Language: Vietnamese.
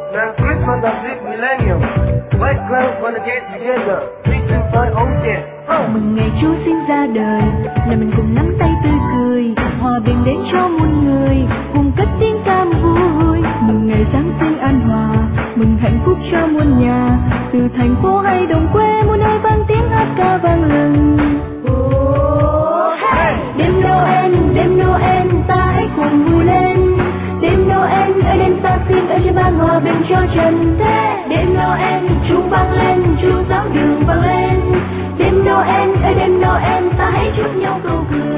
Merry Christmas of this millennium. White clouds wanna get together. Reaching for old dead. Mừng ngày Chúa sinh ra đời, là mình cùng nắm tay tươi cười, hòa bình đến cho muôn người, cùng cất tiếng ca vui. Mừng ngày Giáng sinh an hòa, mừng hạnh phúc cho muôn nhà, từ thành phố hay đồng quê muôn nơi vang tiếng hát ca vang lừng. Đêm Noel ta hãy cùng vui lên. Đêm Noel ở đêm ta xin ở trên ban hòa bình cho trần thế. Đêm Noel chuông vang lên, chuông giáo đường vang lên. Đêm Noel ở đêm Noel ta hãy chúc nhau câu cười.